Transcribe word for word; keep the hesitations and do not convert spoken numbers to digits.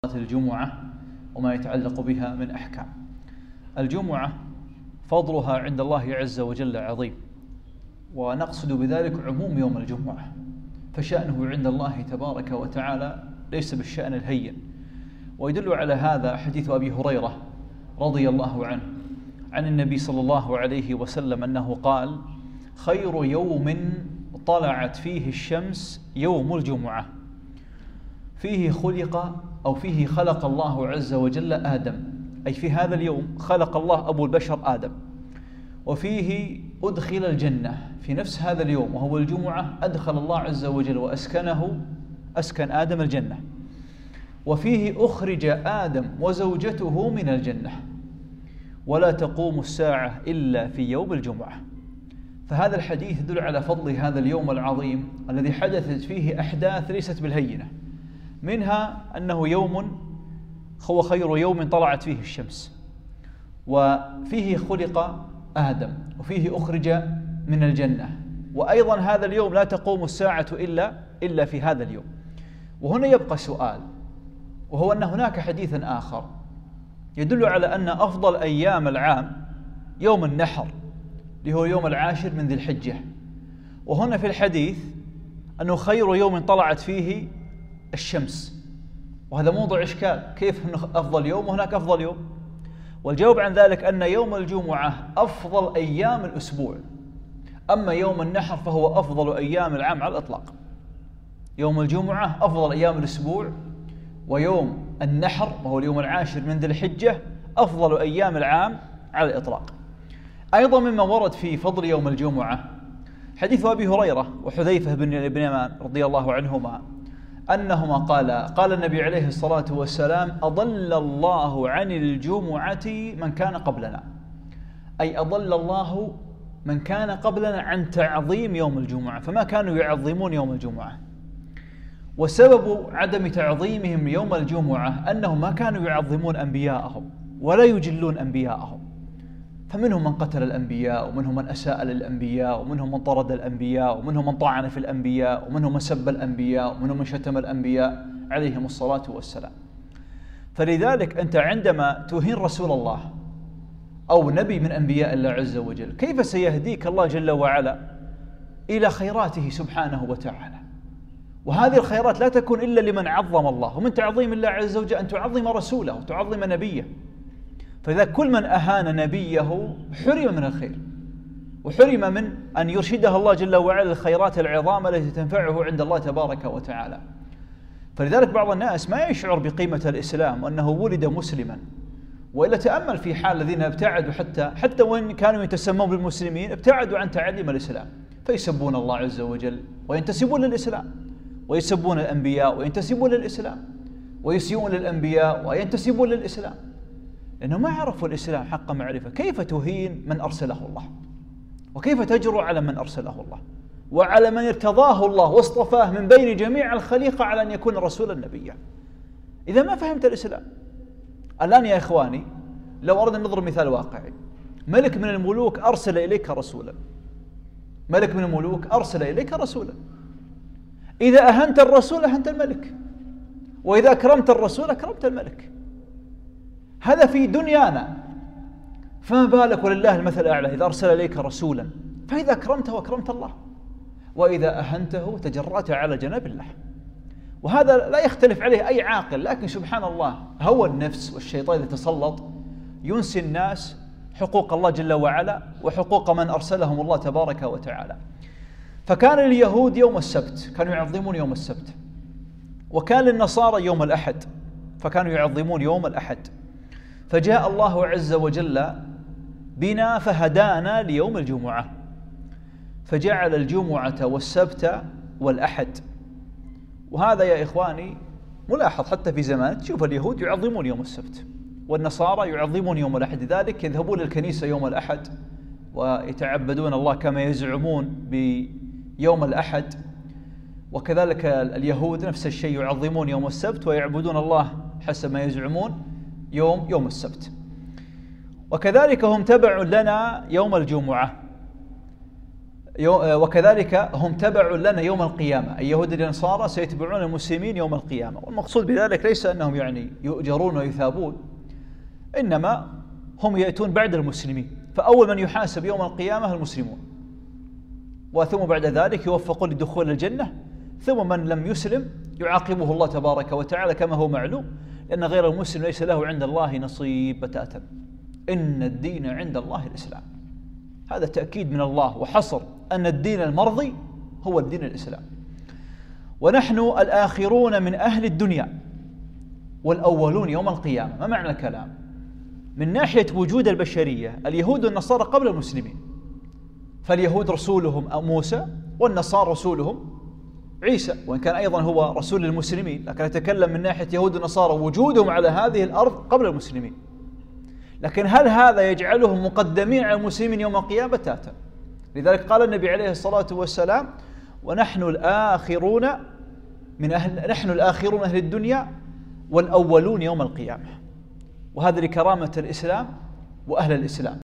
الجمعة وما يتعلق بها من أحكام. الجمعة فضلها عند الله عز وجل عظيم، ونقصد بذلك عموم يوم الجمعة، فشأنه عند الله تبارك وتعالى ليس بالشأن الهين. ويدل على هذا حديث أبي هريرة رضي الله عنه عن النبي صلى الله عليه وسلم أنه قال: خير يوم طلعت فيه الشمس يوم الجمعة، فيه خلق أو فيه خلق الله عز وجل آدم، أي في هذا اليوم خلق الله أبو البشر آدم، وفيه أدخل الجنة في نفس هذا اليوم وهو الجمعة، أدخل الله عز وجل وأسكنه أسكن آدم الجنة، وفيه أخرج آدم وزوجته من الجنة، ولا تقوم الساعة إلا في يوم الجمعة. فهذا الحديث يدل على فضل هذا اليوم العظيم الذي حدثت فيه أحداث ليست بالهينة، منها أنه يوم هو خير يوم طلعت فيه الشمس، وفيه خلق آدم، وفيه أخرج من الجنة، وأيضا هذا اليوم لا تقوم الساعة إلا إلا في هذا اليوم. وهنا يبقى سؤال، وهو أن هناك حديثا آخر يدل على أن أفضل أيام العام يوم النحر اللي هو يوم العاشر من ذي الحجة، وهنا في الحديث أنه خير يوم طلعت فيه الشمس، وهذا موضوع إشكال، كيف أنه أفضل يوم وهناك أفضل يوم؟ والجواب عن ذلك أن يوم الجمعة أفضل أيام الأسبوع، أما يوم النحر فهو أفضل أيام العام على الإطلاق. يوم الجمعة أفضل أيام الأسبوع، ويوم النحر وهو اليوم العاشر من ذي الحجة أفضل أيام العام على الإطلاق. أيضا مما ورد في فضل يوم الجمعة حديث أبي هريرة وحذيفة بن اليمان رضي الله عنهما أنهما قال قال النبي عليه الصلاة والسلام: أضل الله عن الجمعة من كان قبلنا، أي أضل الله من كان قبلنا عن تعظيم يوم الجمعة، فما كانوا يعظمون يوم الجمعة. وسبب عدم تعظيمهم يوم الجمعة أنهم ما كانوا يعظمون أنبياءهم ولا يجلون أنبياءهم، فمنهم من قتل الأنبياء، ومنهم من أساء للأنبياء، ومنهم من طرد الأنبياء، ومنهم من طعن في الأنبياء، ومنهم من سب الأنبياء، ومنهم من شتم الأنبياء عليهم الصلاة والسلام. فلذلك أنت عندما تهين رسول الله أو نبي من أنبياء الله عز وجل، كيف سيهديك الله جل وعلا إلى خيراته سبحانه وتعالى؟ وهذه الخيرات لا تكون إلا لمن عظم الله، ومن تعظيم الله عز وجل أن تعظم رسوله وتعظم نبيه. فإذا كل من أهان نبيه حرم من الخير، وحرم من أن يرشده الله جل وعلا الخيرات العظام التي تنفعه عند الله تبارك وتعالى. فلذلك بعض الناس ما يشعر بقيمة الإسلام وأنه ولد مسلما، وإلا تأمل في حال الذين ابتعدوا حتى حتى وإن كانوا يتسمون بالمسلمين ابتعدوا عن تعليم الإسلام، فيسبون الله عز وجل وينتسبون للإسلام، ويسبون الأنبياء وينتسبون للإسلام، ويسيئون للأنبياء وينتسبون للإسلام، لأنه ما عرفوا الإسلام حق معرفة. كيف تهين من أرسله الله؟ وكيف تجرؤ على من أرسله الله وعلى من ارتضاه الله واصطفاه من بين جميع الخليقة على أن يكون رسولا نبيا؟ إذا ما فهمت الإسلام. الآن يا إخواني، لو أردنا نضرب مثال واقعي، ملك من الملوك أرسل إليك رسولا، ملك من الملوك أرسل إليك رسولا، إذا أهنت الرسول أهنت الملك، وإذا أكرمت الرسول أكرمت الملك. هذا في دنيانا، فما بالك ولله المثل الأعلى إذا أرسل إليك رسولا، فإذا أكرمته أكرمت الله، وإذا أهنته تجرأت على جناب الله. وهذا لا يختلف عليه أي عاقل، لكن سبحان الله هوى النفس والشيطان إذا تسلط ينسي الناس حقوق الله جل وعلا وحقوق من أرسلهم الله تبارك وتعالى. فكان اليهود يوم السبت كانوا يعظمون يوم السبت، وكان للنصارى يوم الأحد فكانوا يعظمون يوم الأحد. فجاء الله عز وجل بنا فهدانا ليوم الجمعة، فجعل الجمعة والسبت والأحد. وهذا يا إخواني ملاحظ حتى في زمان، تشوف اليهود يعظمون يوم السبت والنصارى يعظمون يوم الأحد، لذلك يذهبون للكنيسة يوم الأحد ويتعبدون الله كما يزعمون بيوم الأحد، وكذلك اليهود نفس الشيء يعظمون يوم السبت ويعبدون الله حسب ما يزعمون يوم يوم السبت. وكذلك هم تبع لنا يوم الجمعة. وكذلك هم تبع لنا يوم القيامة، أي يهود النصارى سيتبعون المسلمين يوم القيامة. والمقصود بذلك ليس أنهم يعني يؤجرون ويثابون، إنما هم يأتون بعد المسلمين، فأول من يحاسب يوم القيامة المسلمون، وثم بعد ذلك يوفقون لدخول الجنة، ثم من لم يسلم يعاقبه الله تبارك وتعالى كما هو معلوم، لأن غير المسلم ليس له عند الله نصيب بتاتا. إن الدين عند الله الإسلام، هذا تأكيد من الله وحصر أن الدين المرضي هو الدين الإسلام. ونحن الآخرون من أهل الدنيا والأولون يوم القيامة. ما معنى الكلام؟ من ناحية وجود البشرية، اليهود والنصارى قبل المسلمين، فاليهود رسولهم موسى والنصارى رسولهم عيسى، وإن كان أيضا هو رسول للمسلمين، لكن نتكلم من ناحية يهود والنصارى وجودهم على هذه الأرض قبل المسلمين. لكن هل هذا يجعلهم مقدمين على المسلمين يوم القيامة؟ بتاتا. لذلك قال النبي عليه الصلاة والسلام: ونحن الآخرون من أهل نحن الآخرون أهل الدنيا والأولون يوم القيامة. وهذا لكرامة الإسلام وأهل الإسلام.